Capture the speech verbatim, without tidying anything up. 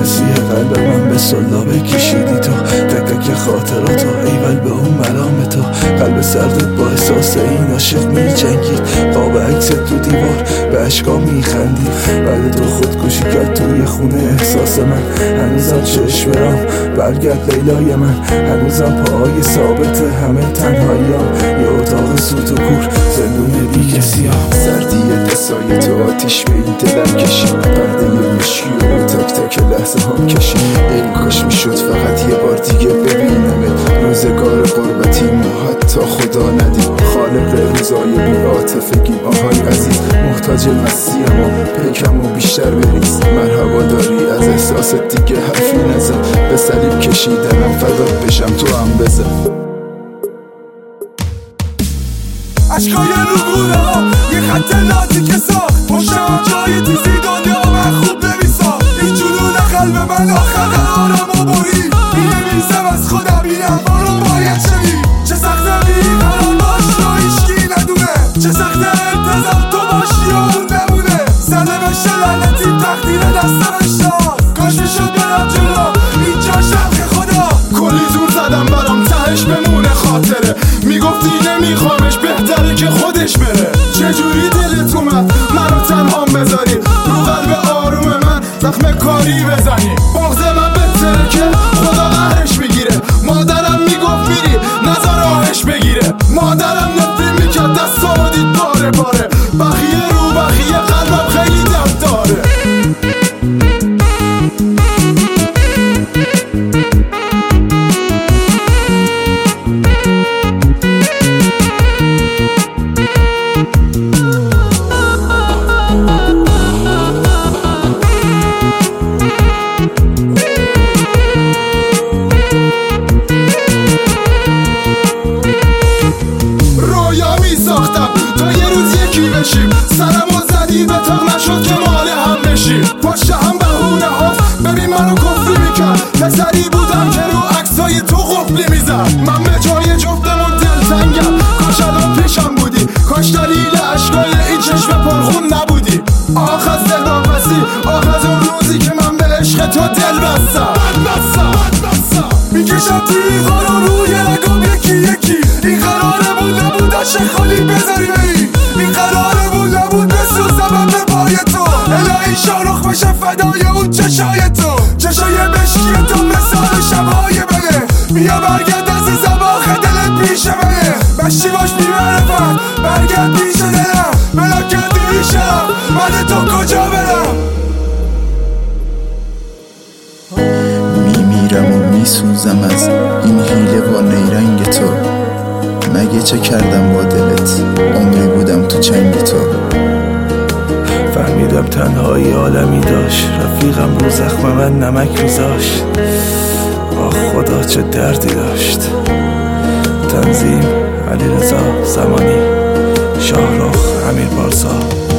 مسیح قلب من به سلابه کشیدی تو، تک تک خاطراتو ایول به اون ملام تو. قلب سردت با احساس این عاشق می جنگید، قاب عکست تو دیوار به اشکا می خندید. بعد تو خودکشی کرد توی خونه احساس من، هنوزم چشم برام برگرد لیلای من، هنوزم پاهای ثابت همه تنهاییام، یه اتاق سوت و کور زندون بی کسی ها. سردی دستای تو آتیش به این دلم کشید، پرده مشکی و تک تک لحظه هم کشید. ای کاش میشد فقط یه بار دیگه ببینمت، روزگار قربتی ما حتی خدا ندید. خالق روزای بی عاطفگی آهای عزیز، محتاج مسیحم و پیکم و بیشتر بریز. مرحبا داری از احساست دیگه حرفی نزن، به صلیب کشیدنم فدا بشم تو هم بزن. عشقای رگونه ها یه خط لازی که ساخت، پشتم جای تیزی دنیا من خوب نمیسا. این جنون قلب من آخر قرارم و برید، این نمیزم از خودم این اما رو باید شدی. چه سخته بی قرار باش رو ایشکی ندونه، چه سخته انتظار تو باشی و اون نمونه. زده بشه لعنتی تقدیر دستم اشتاد، کاش میشد برم جلو اینجا شرق خدا. کلی زور زدم برام تهش بمونه خاطره، میگفتی نمیخوامش بهتره که خودش بره. چجوری دلت اومد منو تنهام بذاری، رو قلب آروم من زخم کاری بزنی. بغض من بهتره که خدا قهرش میگیره، مادرم میگفت میری نظر آهش بگیره. مادرم نفری میکرد دستامو دید باره باره، بخیه رو بخیه قلبم خیلی درد داره. سرمو زدی به تق نشد که مال هم بشی، پشت هم بهونه هاست ببین منو کفری میکرد. پسری بودم که رو عکسای تو قفلی میزد، من به جای جفتمون دلتنگم. کاش الان پیشم بودی، کاش دلیل عشقای این چشم پرخون نبودی. آخ از دل واپسی، آخ از اون روزی که من به عشق تو دل بستم. میکشم توی این قرار روی رگام یکی یکی، این قراره بود نبود عشق خالی بذاری بری. این قراره بود نبود بسوزم به پای تو، الهی شاروخ بشه فدای اون چشای تو. چشای مشکی تو مثال شبهای منه، بیا برگرد عزیزم آخه دلت پیش منه. مشتی باش بی معرفت برگرد پیش دلم، بلا کردی میشم من تو کجا برم. میمیرم و میسوزم از این حیله و نیرنگ تو، مگه چه کردم با دلت عمری بودم تو چنگ تو. فهمیدم تنهایی عالمی داشت، رفیقم رو زخم من نمک میذاشت. آه خدا چه دردی داشت. تنظیم علیرضا زمانی، شاهرخ امیر پارسا.